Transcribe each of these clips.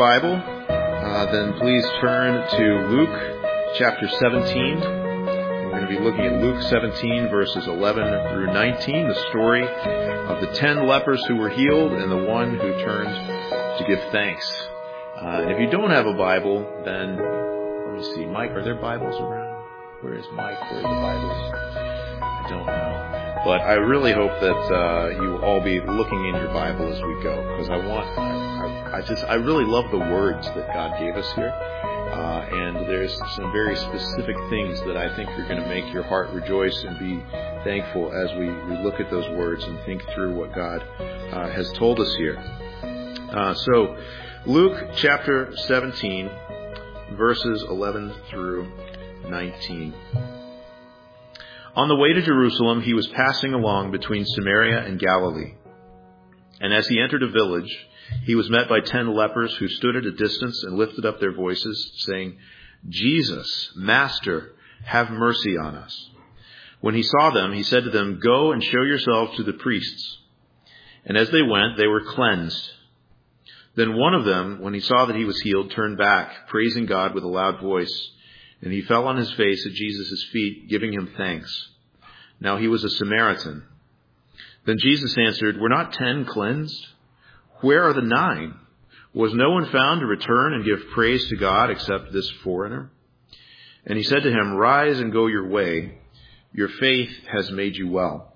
Bible, then please turn to Luke chapter 17. We're going to be looking at Luke 17, verses 11 through 19, the story of the 10 lepers who were healed and the one who turned to give thanks. And if you don't have a Bible, then let me see. Mike, are there Bibles around? Where is Mike? Where are the Bibles? I don't know. But I really hope that you will all be looking in your Bible as we go, because I really love the words that God gave us here. And there's some very specific things that I think are going to make your heart rejoice and be thankful as we look at those words and think through what God has told us here. So Luke chapter 17, verses 11 through 19. On the way to Jerusalem, he was passing along between Samaria and Galilee. And as he entered a village, he was met by 10 lepers who stood at a distance and lifted up their voices, saying, "Jesus, Master, have mercy on us." When he saw them, he said to them, "Go and show yourselves to the priests." And as they went, they were cleansed. Then one of them, when he saw that he was healed, turned back, praising God with a loud voice. And he fell on his face at Jesus' feet, giving him thanks. Now he was a Samaritan. Then Jesus answered, "Were not 10 cleansed? Where are the 9? Was no one found to return and give praise to God except this foreigner?" And he said to him, "Rise and go your way. Your faith has made you well."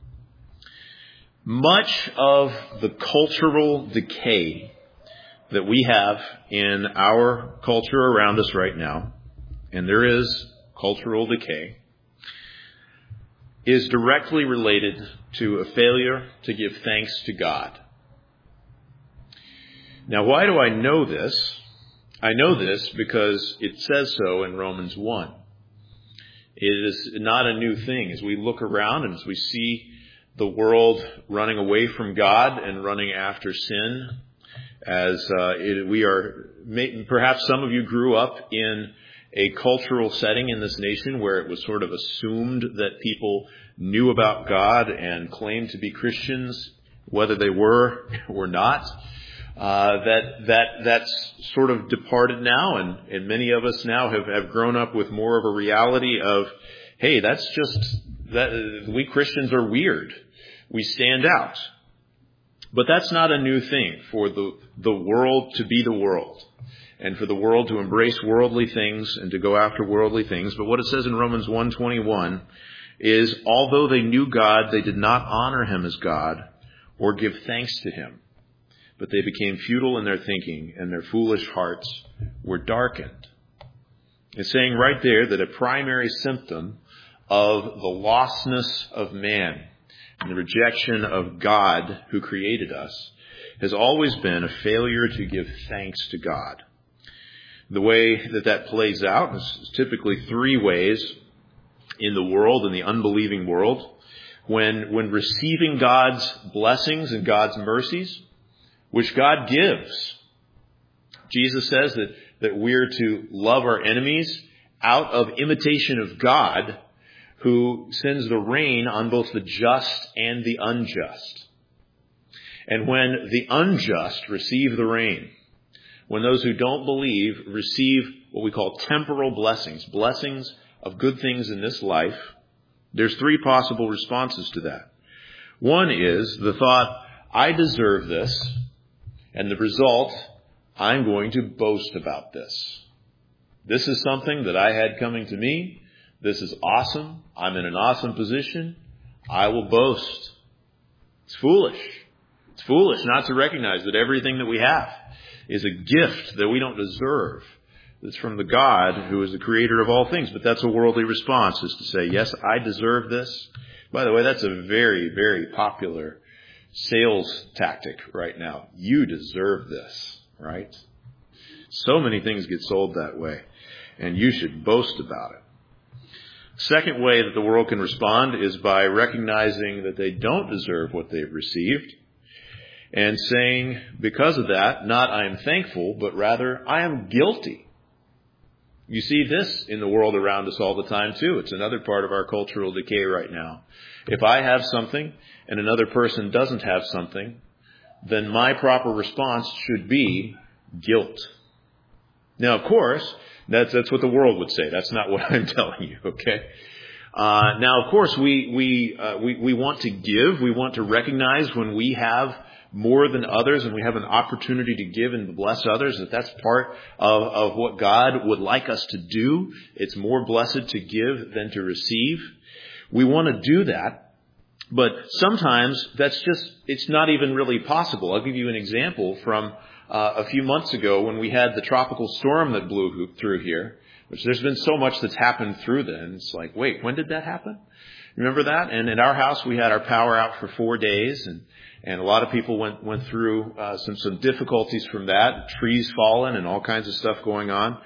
Much of the cultural decay that we have in our culture around us right now, and there is cultural decay, is directly related to a failure to give thanks to God. Now, why do I know this? I know this because it says so in Romans 1. It is not a new thing. As we look around and as we see the world running away from God and running after sin, we are, perhaps some of you grew up in a cultural setting in this nation where it was sort of assumed that people knew about God and claimed to be Christians, whether they were or not. That's sort of departed now, and many of us now have grown up with more of a reality of, hey, that's just that we Christians are weird. We stand out. But that's not a new thing for the world to be the world, and for the world to embrace worldly things and to go after worldly things. But what it says in Romans 1:21 is, although they knew God, they did not honor him as God or give thanks to him. But they became futile in their thinking, and their foolish hearts were darkened. It's saying right there that a primary symptom of the lostness of man and the rejection of God who created us has always been a failure to give thanks to God. The way that plays out is typically 3 ways in the world, in the unbelieving world. When receiving God's blessings and God's mercies, which God gives. Jesus says that we're to love our enemies out of imitation of God, who sends the rain on both the just and the unjust. And when the unjust receive the rain, when those who don't believe receive what we call temporal blessings, blessings of good things in this life, there's 3 possible responses to that. One is the thought, I deserve this, and the result, I'm going to boast about this. This is something that I had coming to me. This is awesome. I'm in an awesome position. I will boast. It's foolish. It's foolish not to recognize that everything that we have is a gift that we don't deserve. That's from the God who is the creator of all things. But that's a worldly response, is to say, yes, I deserve this. By the way, that's a very, very popular sales tactic right now. You deserve this, right? So many things get sold that way, and you should boast about it. Second way that the world can respond is by recognizing that they don't deserve what they've received and saying, because of that, not I am thankful, but rather I am guilty. You see this in the world around us all the time too. It's another part of our cultural decay right now. If I have something and another person doesn't have something, then my proper response should be guilt. Now, of course, that's what the world would say. That's not what I'm telling you, okay? Now, of course, we want to give. We want to recognize when we have more than others and we have an opportunity to give and bless others, that's part of what God would like us to do. It's more blessed to give than to receive. We want to do that, but sometimes it's not even really possible. I'll give you an example from a few months ago when we had the tropical storm that blew through here, which there's been so much that's happened through then. It's like, wait, when did that happen? Remember that? And in our house, we had our power out for 4 days, and a lot of people went through some difficulties from that, trees falling and all kinds of stuff going on.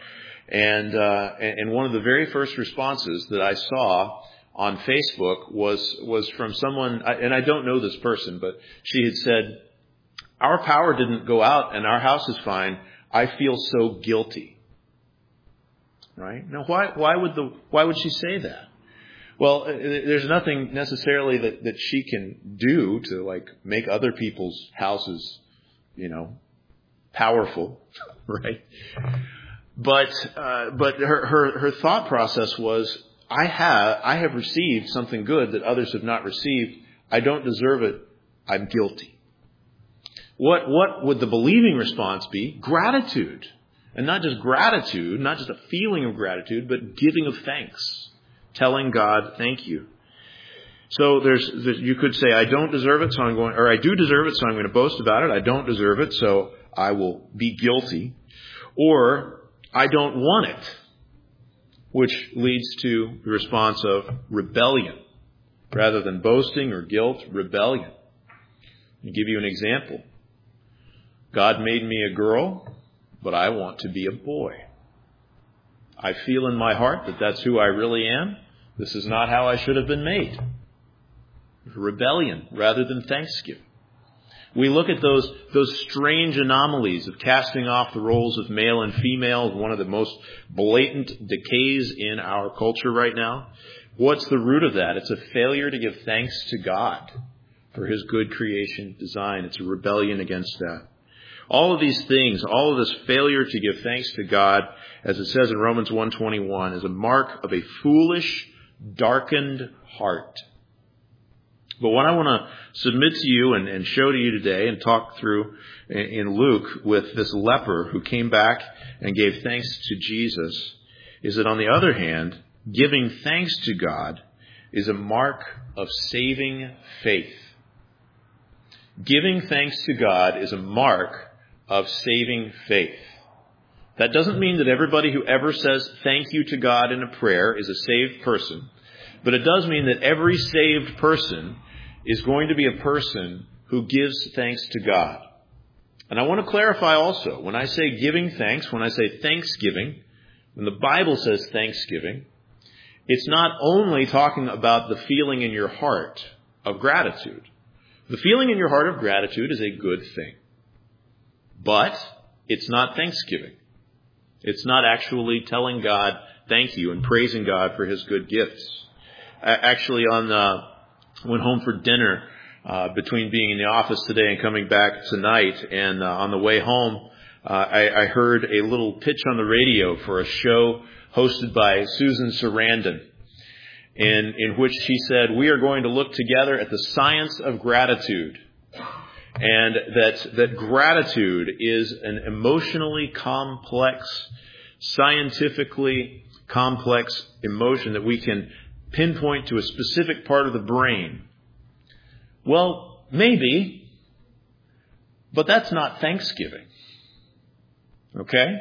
And one of the very first responses that I saw on Facebook was from someone, and I don't know this person, but she had said, "Our power didn't go out and our house is fine. I feel so guilty." Right? Now, why would she say that? Well, there's nothing necessarily that she can do to make other people's houses, powerful, right? But her thought process was, I have received something good that others have not received. I don't deserve it. I'm guilty. What would the believing response be? Gratitude. And not just gratitude, not just a feeling of gratitude, but giving of thanks. Telling God, thank you. So you could say, I don't deserve it, or I do deserve it, so I'm going to boast about it. I don't deserve it, so I will be guilty. Or, I don't want it, which leads to the response of rebellion. Rather than boasting or guilt, rebellion. I'll give you an example. God made me a girl, but I want to be a boy. I feel in my heart that that's who I really am. This is not how I should have been made. Rebellion rather than thanksgiving. We look at those strange anomalies of casting off the roles of male and female, one of the most blatant decays in our culture right now. What's the root of that? It's a failure to give thanks to God for His good creation design. It's a rebellion against that. All of these things, all of this failure to give thanks to God, as it says in Romans 1:21, is a mark of a foolish, darkened heart. But what I want to submit to you and show to you today and talk through in Luke with this leper who came back and gave thanks to Jesus is that, on the other hand, giving thanks to God is a mark of saving faith. Giving thanks to God is a mark of saving faith. That doesn't mean that everybody who ever says thank you to God in a prayer is a saved person, but it does mean that every saved person is going to be a person who gives thanks to God. And I want to clarify also, when I say giving thanks, when I say thanksgiving, when the Bible says thanksgiving, it's not only talking about the feeling in your heart of gratitude. The feeling in your heart of gratitude is a good thing. But it's not thanksgiving. It's not actually telling God thank you and praising God for His good gifts. Actually, went home for dinner between being in the office today and coming back tonight. And on the way home, I heard a little pitch on the radio for a show hosted by Susan Sarandon, in which she said, we are going to look together at the science of gratitude. And that gratitude is an emotionally complex, scientifically complex emotion that we can pinpoint to a specific part of the brain. Well, maybe, but that's not thanksgiving. Okay?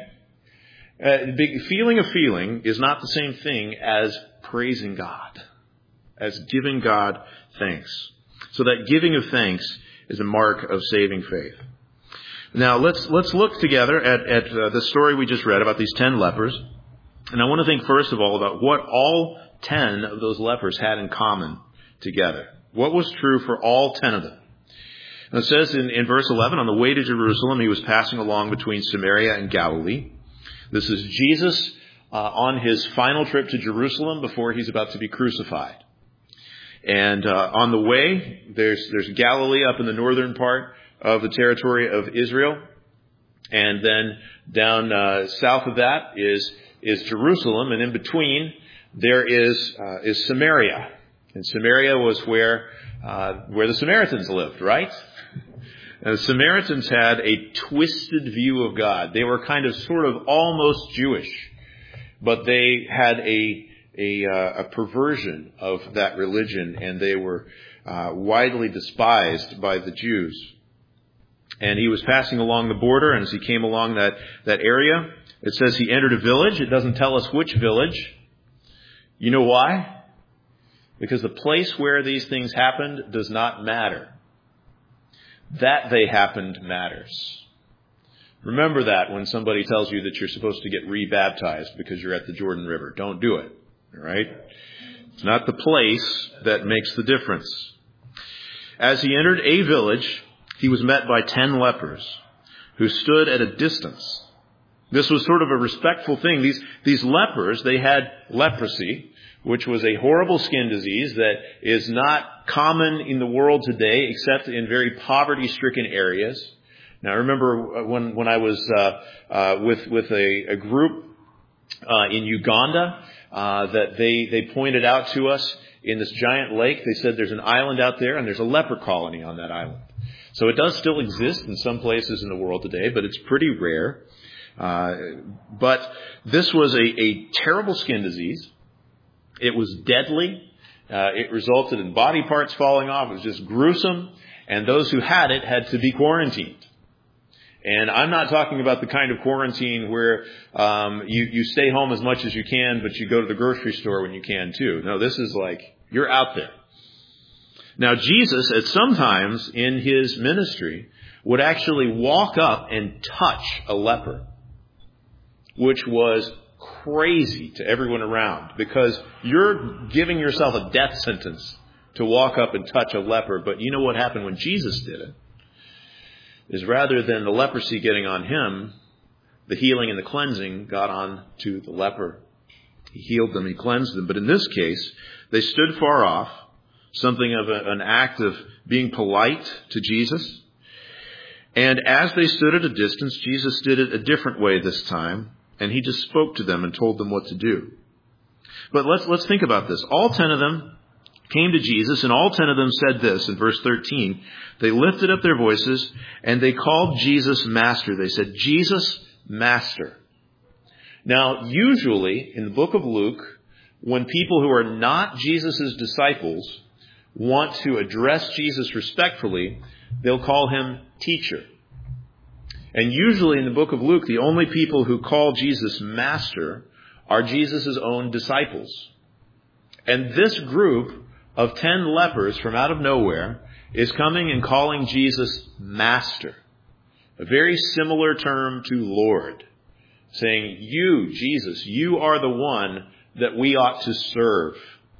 Feeling a feeling is not the same thing as praising God, as giving God thanks. So that giving of thanks is a mark of saving faith. Now, let's look together at the story we just read about these 10 lepers. And I want to think first of all about what all 10 of those lepers had in common together. What was true for all 10 of them? And it says in verse 11, on the way to Jerusalem, He was passing along between Samaria and Galilee. This is Jesus on His final trip to Jerusalem before He's about to be crucified. And on the way, there's Galilee up in the northern part of the territory of Israel. And then down south of that is Jerusalem, and in between there is Samaria. And Samaria was where the Samaritans lived, right? And the Samaritans had a twisted view of God. They were kind of sort of almost Jewish, but they had a perversion of that religion, and they were widely despised by the Jews. And he was passing along the border, and as he came along that area, it says he entered a village. It doesn't tell us which village. You know why? Because the place where these things happened does not matter. That they happened matters. Remember that when somebody tells you that you're supposed to get rebaptized because you're at the Jordan River. Don't do it. All right? It's not the place that makes the difference. As he entered a village, he was met by 10 lepers who stood at a distance. This was sort of a respectful thing. These lepers, they had leprosy, which was a horrible skin disease that is not common in the world today except in very poverty-stricken areas. Now, I remember when I was with a group in Uganda that they pointed out to us in this giant lake. They said there's an island out there and there's a leper colony on that island. So it does still exist in some places in the world today, but it's pretty rare. But this was a terrible skin disease. It was deadly. It resulted in body parts falling off. It was just gruesome. And those who had it had to be quarantined. And I'm not talking about the kind of quarantine where you stay home as much as you can, but you go to the grocery store when you can too. No, this is like you're out there. Now, Jesus, at some times in his ministry, would actually walk up and touch a leper, which was crazy to everyone around because you're giving yourself a death sentence to walk up and touch a leper. But you know what happened when Jesus did it? Is rather than the leprosy getting on him, the healing and the cleansing got on to the leper. He healed them, he cleansed them. But in this case, they stood far off, something of an act of being polite to Jesus. And as they stood at a distance, Jesus did it a different way this time, and he just spoke to them and told them what to do. But let's think about this. All 10 of them came to Jesus, and all 10 of them said this in verse 13. They lifted up their voices, and they called Jesus Master. They said, Jesus, Master. Now, usually in the book of Luke, when people who are not Jesus' disciples want to address Jesus respectfully, they'll call him teacher. And usually in the book of Luke, the only people who call Jesus Master are Jesus' own disciples. And this group of 10 lepers from out of nowhere is coming and calling Jesus Master. A very similar term to Lord. Saying, you, Jesus, you are the one that we ought to serve.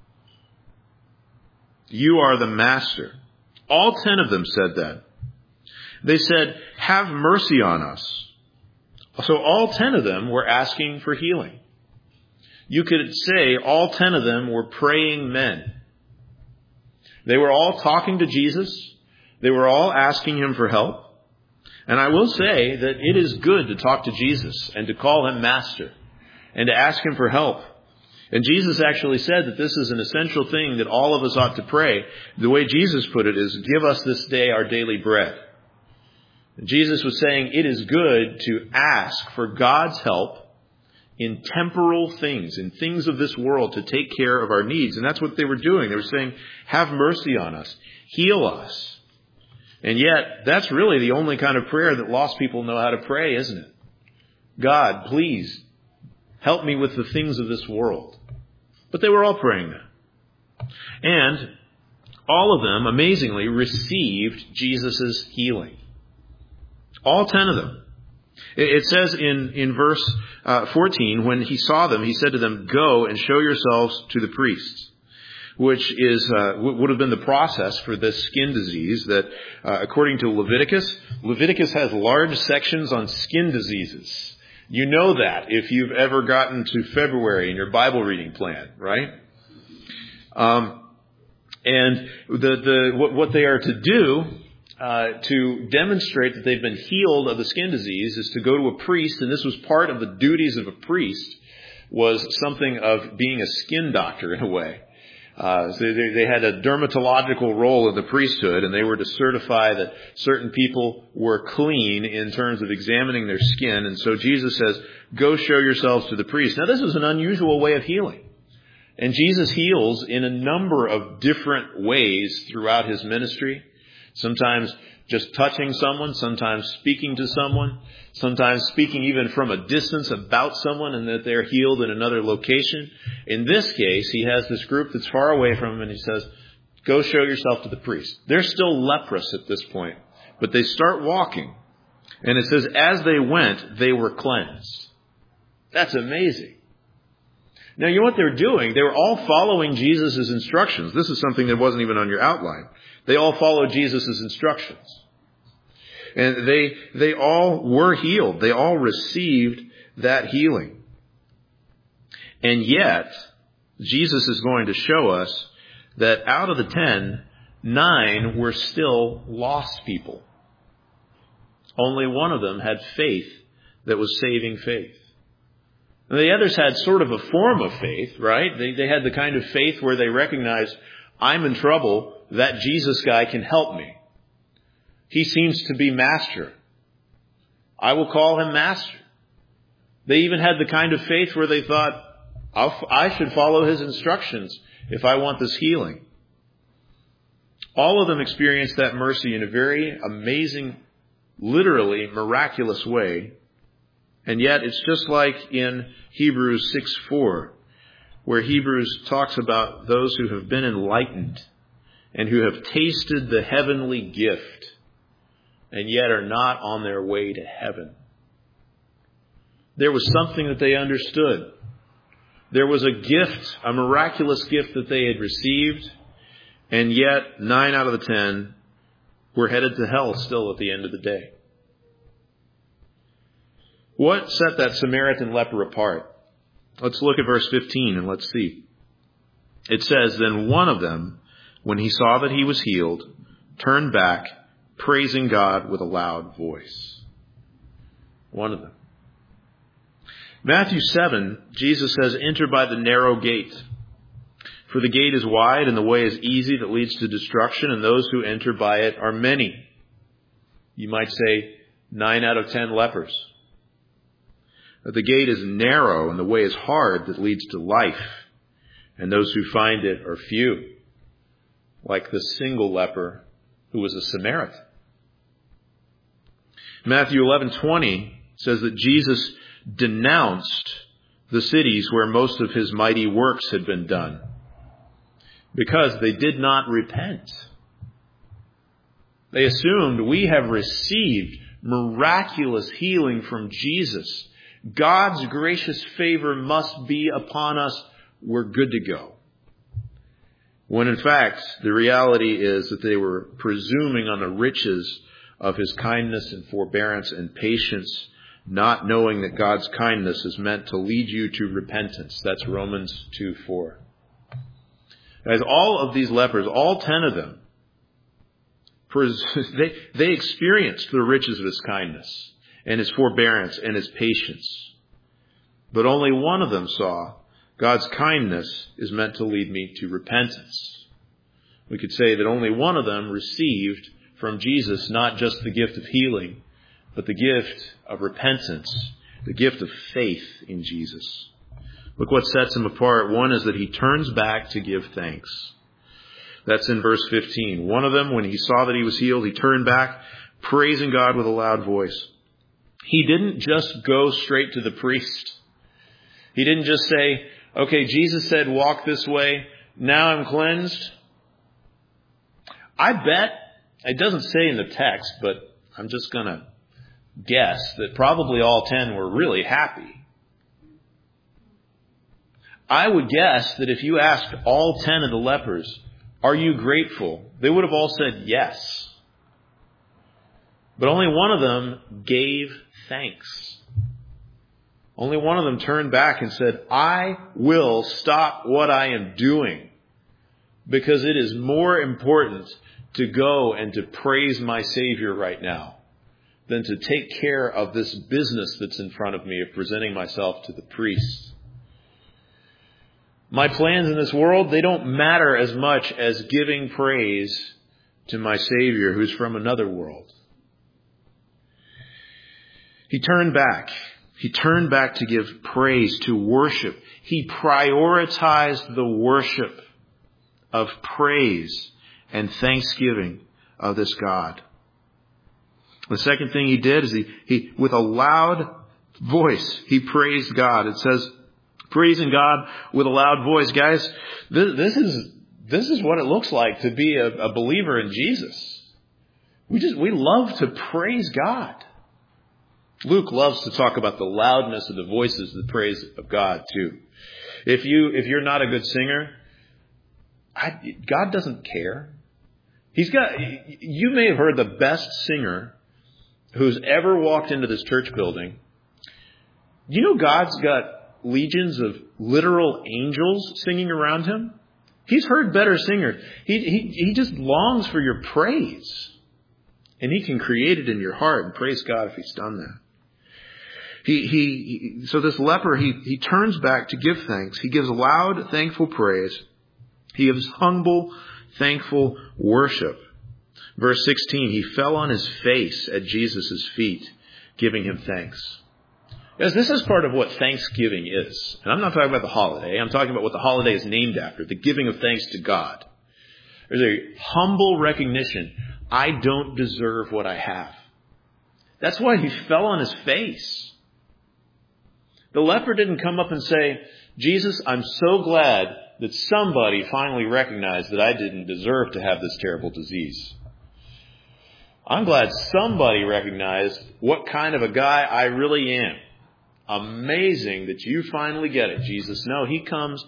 You are the Master. All 10 of them said that. They said, have mercy on us. So all 10 of them were asking for healing. You could say all 10 of them were praying men. They were all talking to Jesus. They were all asking him for help. And I will say that it is good to talk to Jesus and to call him Master and to ask him for help. And Jesus actually said that this is an essential thing that all of us ought to pray. The way Jesus put it is, give us this day our daily bread. And Jesus was saying it is good to ask for God's help in temporal things, in things of this world, to take care of our needs. And that's what they were doing. They were saying, have mercy on us, heal us. And yet, that's really the only kind of prayer that lost people know how to pray, isn't it? God, please, help me with the things of this world. But they were all praying that. And all of them, amazingly, received Jesus' healing. All 10 of them. It says in verse 14, when he saw them, he said to them, go and show yourselves to the priests. Which is would have been the process for this skin disease that, according to Leviticus has large sections on skin diseases. You know that if you've ever gotten to February in your Bible reading plan, right? And what they are to do to demonstrate that they've been healed of the skin disease is to go to a priest, and this was part of the duties of a priest, was something of being a skin doctor in a way. So they had a dermatological role in the priesthood, and they were to certify that certain people were clean in terms of examining their skin. And so Jesus says, go show yourselves to the priest. Now, this is an unusual way of healing. And Jesus heals in a number of different ways throughout his ministry. Sometimes just touching someone, sometimes speaking to someone, sometimes speaking even from a distance about someone and that they're healed in another location. In this case, he has this group that's far away from him and he says, go show yourself to the priest. They're still leprous at this point, but they start walking. And it says, as they went, they were cleansed. That's amazing. Now, you know what they're doing? They were all following Jesus' instructions. This is something that wasn't even on your outline. They all followed Jesus' instructions. And they all were healed. They all received that healing. And yet, Jesus is going to show us that out of the 10, 9 were still lost people. Only one of them had faith that was saving faith. And the others had sort of a form of faith, right? They had the kind of faith where they recognized, I'm in trouble, that Jesus guy can help me. He seems to be master. I will call him master. They even had the kind of faith where they thought, I should follow his instructions if I want this healing. All of them experienced that mercy in a very amazing, literally miraculous way. And yet it's just like in Hebrews 6:4, where Hebrews talks about those who have been enlightened and who have tasted the heavenly gift and yet are not on their way to heaven. There was something that they understood. There was a gift, a miraculous gift that they had received, and yet 9 out of the 10 were headed to hell still at the end of the day. What set that Samaritan leper apart? Let's look at verse 15 and let's see. It says, then one of them, when he saw that he was healed, turned back, praising God with a loud voice. One of them. Matthew 7, Jesus says, enter by the narrow gate. For the gate is wide and the way is easy that leads to destruction, and those who enter by it are many. You might say 9 out of 10 lepers. But the gate is narrow and the way is hard that leads to life, and those who find it are few, like the single leper who was a Samaritan. Matthew 11:20 says that Jesus denounced the cities where most of his mighty works had been done because they did not repent. They assumed we have received miraculous healing from Jesus. God's gracious favor must be upon us. We're good to go. When in fact, the reality is that they were presuming on the riches of his kindness and forbearance and patience, not knowing that God's kindness is meant to lead you to repentance. That's Romans 2:4. As all of these lepers, all 10 of them, they experienced the riches of his kindness and his forbearance and his patience. But only one of them saw God's kindness is meant to lead me to repentance. We could say that only one of them received from Jesus not just the gift of healing, but the gift of repentance, the gift of faith in Jesus. Look what sets him apart. One is that he turns back to give thanks. That's in verse 15. One of them, when he saw that he was healed, he turned back, praising God with a loud voice. He didn't just go straight to the priest. He didn't just say, okay, Jesus said, walk this way. Now I'm cleansed. I bet, it doesn't say in the text, but I'm just going to guess that probably all 10 were really happy. I would guess that if you asked all 10 of the lepers, are you grateful? They would have all said yes. But only one of them gave thanks. Only one of them turned back and said, I will stop what I am doing because it is more important to go and to praise my Savior right now than to take care of this business that's in front of me of presenting myself to the priest. My plans in this world, they don't matter as much as giving praise to my Savior who's from another world. He turned back. He turned back to give praise, to worship. He prioritized the worship of praise and thanksgiving of this God. The second thing he did is he with a loud voice, he praised God. It says, praising God with a loud voice. Guys, this is what it looks like to be a believer in Jesus. We love to praise God. Luke loves to talk about the loudness of the voices, the praise of God too. If you're not a good singer, God doesn't care. You may have heard the best singer who's ever walked into this church building. You know God's got legions of literal angels singing around him? He's heard better singers. He just longs for your praise. And he can create it in your heart, and praise God if he's done that. So this leper, he turns back to give thanks. He gives loud, thankful praise. He gives humble, thankful worship. Verse 16, he fell on his face at Jesus' feet, giving him thanks. Guys, this is part of what Thanksgiving is. And I'm not talking about the holiday. I'm talking about what the holiday is named after, the giving of thanks to God. There's a humble recognition. I don't deserve what I have. That's why he fell on his face. The leper didn't come up and say, Jesus, I'm so glad that somebody finally recognized that I didn't deserve to have this terrible disease. I'm glad somebody recognized what kind of a guy I really am. Amazing that you finally get it, Jesus. No, he comes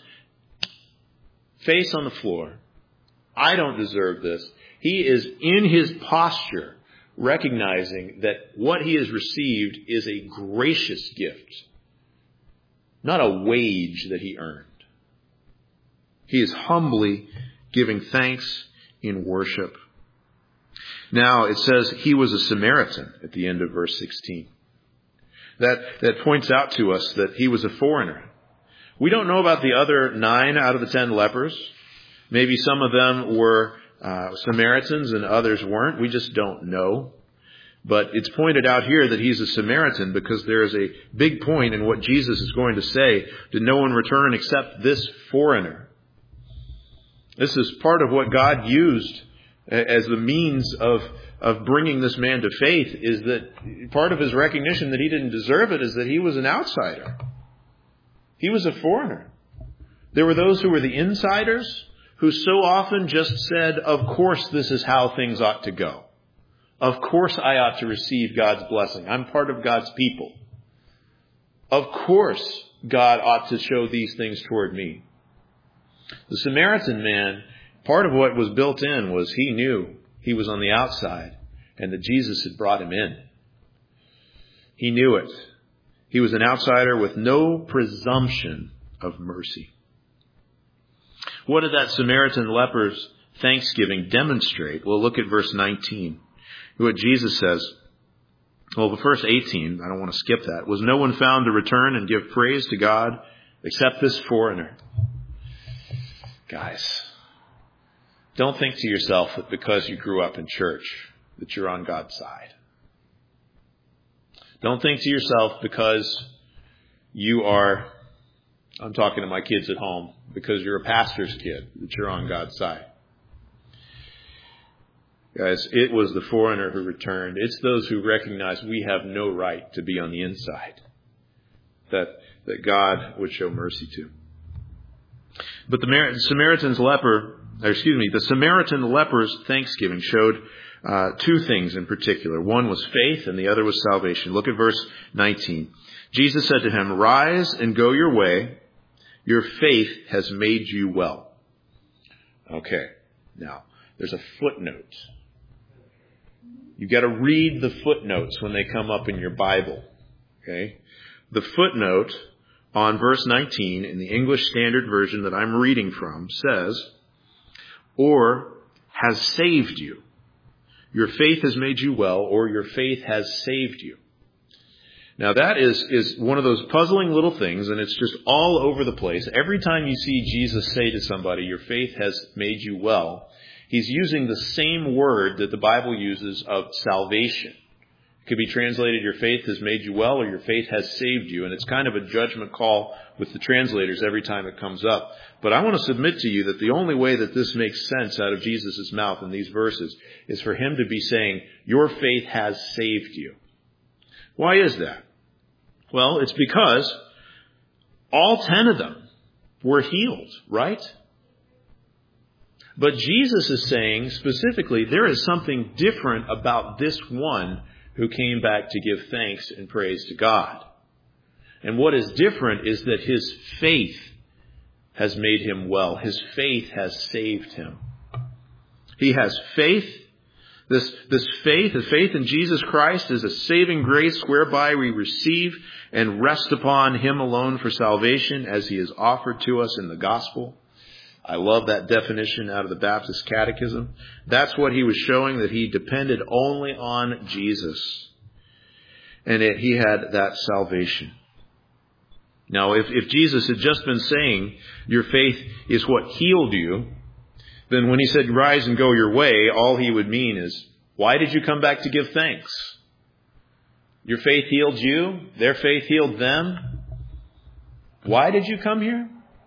face on the floor. I don't deserve this. He is in his posture, recognizing that what he has received is a gracious gift, not a wage that he earned. He is humbly giving thanks in worship. Now it says he was a Samaritan at the end of verse 16. That points out to us that he was a foreigner. We don't know about the other 9 out of the 10 lepers. Maybe some of them were Samaritans and others weren't. We just don't know. But it's pointed out here that he's a Samaritan because there is a big point in what Jesus is going to say. Did no one return except this foreigner? This is part of what God used as the means of bringing this man to faith, is that part of his recognition that he didn't deserve it is that he was an outsider. He was a foreigner. There were those who were the insiders who so often just said, of course this is how things ought to go. Of course I ought to receive God's blessing. I'm part of God's people. Of course God ought to show these things toward me. The Samaritan man, part of what was built in was he knew he was on the outside and that Jesus had brought him in. He knew it. He was an outsider with no presumption of mercy. What did that Samaritan leper's thanksgiving demonstrate? Well, look at verse 19. What Jesus says. Well, the verse 18, I don't want to skip that. Was no one found to return and give praise to God except this foreigner? Guys, don't think to yourself that because you grew up in church that you're on God's side. Don't think to yourself because you are, I'm talking to my kids at home, because you're a pastor's kid that you're on God's side. Guys, it was the foreigner who returned. It's those who recognize we have no right to be on the inside that God would show mercy to. But the Samaritan leper's thanksgiving showed 2 things in particular. One was faith and the other was salvation. Look at verse 19. Jesus said to him, "Rise and go your way. Your faith has made you well." Okay, now there's a footnote. You've got to read the footnotes when they come up in your Bible. Okay, the footnote on verse 19 in the English Standard Version that I'm reading from says, or has saved you. Your faith has made you well, or your faith has saved you. Now that is one of those puzzling little things, and it's just all over the place. Every time you see Jesus say to somebody, your faith has made you well, he's using the same word that the Bible uses of salvation. It could be translated, your faith has made you well, or your faith has saved you. And it's kind of a judgment call with the translators every time it comes up. But I want to submit to you that the only way that this makes sense out of Jesus' mouth in these verses is for him to be saying, your faith has saved you. Why is that? Well, it's because all 10 of them were healed, right? But Jesus is saying specifically, there is something different about this one who came back to give thanks and praise to God. And what is different is that his faith has made him well. His faith has saved him. He has faith. This faith, the faith in Jesus Christ, is a saving grace whereby we receive and rest upon him alone for salvation as he is offered to us in the gospel. I love that definition out of the Baptist Catechism. That's what he was showing, that he depended only on Jesus. And he had that salvation. Now, if Jesus had just been saying, your faith is what healed you, then when he said, rise and go your way, all he would mean is, why did you come back to give thanks? Your faith healed you. Their faith healed them. Why did you come here?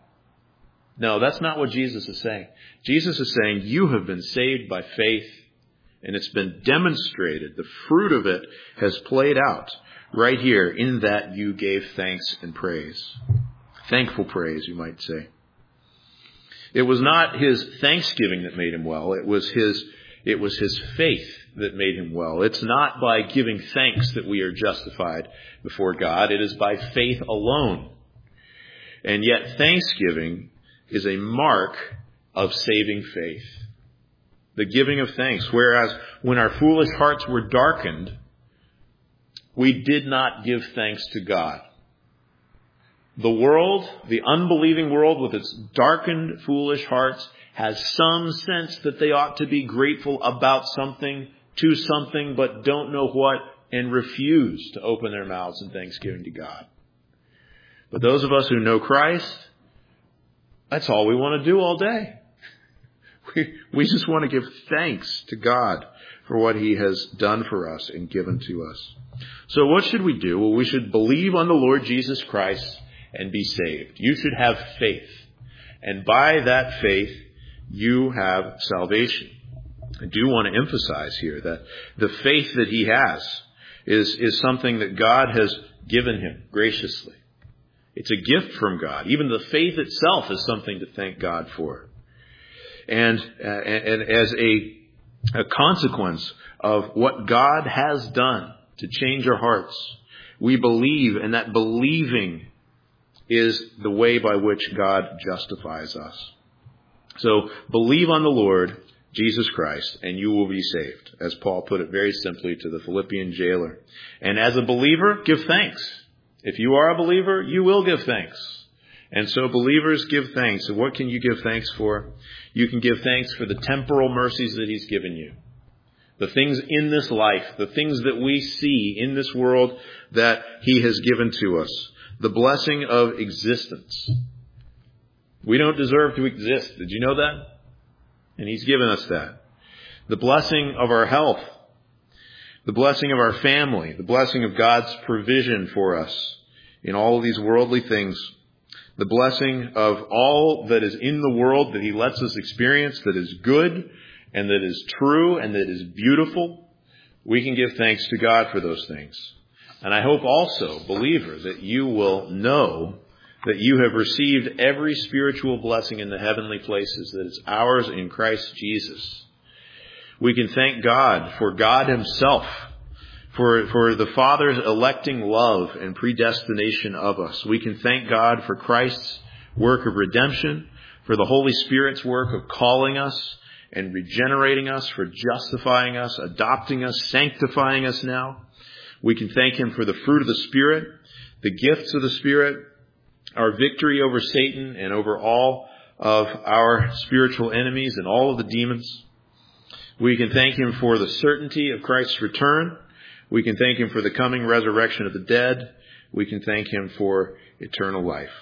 No, that's not what Jesus is saying. Jesus is saying, you have been saved by faith, and it's been demonstrated. The fruit of it has played out right here in that you gave thanks and praise. Thankful praise, you might say. It was not his thanksgiving that made him well. It was his faith that made him well. It's not by giving thanks that we are justified before God. It is by faith alone. And yet thanksgiving is a mark of saving faith. The giving of thanks. Whereas when our foolish hearts were darkened, we did not give thanks to God. The world, the unbelieving world with its darkened, foolish hearts, has some sense that they ought to be grateful about something, to something, but don't know what, and refuse to open their mouths in thanksgiving to God. But those of us who know Christ, that's all we want to do all day. We just want to give thanks to God for what he has done for us and given to us. So what should we do? Well, we should believe on the Lord Jesus Christ and be saved. You should have faith. And by that faith, you have salvation. I do want to emphasize here that the faith that he has is something that God has given him graciously. It's a gift from God. Even the faith itself is something to thank God for. And as a consequence of what God has done to change our hearts, we believe, and that believing is the way by which God justifies us. So believe on the Lord Jesus Christ and you will be saved, as Paul put it very simply to the Philippian jailer. And as a believer, give thanks. If you are a believer, you will give thanks. And so believers give thanks. And what can you give thanks for? You can give thanks for the temporal mercies that he's given you. The things in this life, the things that we see in this world that he has given to us. The blessing of existence. We don't deserve to exist. Did you know that? And he's given us that. The blessing of our health. The blessing of our family. The blessing of God's provision for us in all of these worldly things. The blessing of all that is in the world that he lets us experience that is good and that is true and that is beautiful. We can give thanks to God for those things. And I hope also, believer, that you will know that you have received every spiritual blessing in the heavenly places that is ours in Christ Jesus. We can thank God for God himself, for the Father's electing love and predestination of us. We can thank God for Christ's work of redemption, for the Holy Spirit's work of calling us and regenerating us, for justifying us, adopting us, sanctifying us now. We can thank him for the fruit of the Spirit, the gifts of the Spirit, our victory over Satan and over all of our spiritual enemies and all of the demons. We can thank him for the certainty of Christ's return. We can thank him for the coming resurrection of the dead. We can thank him for eternal life.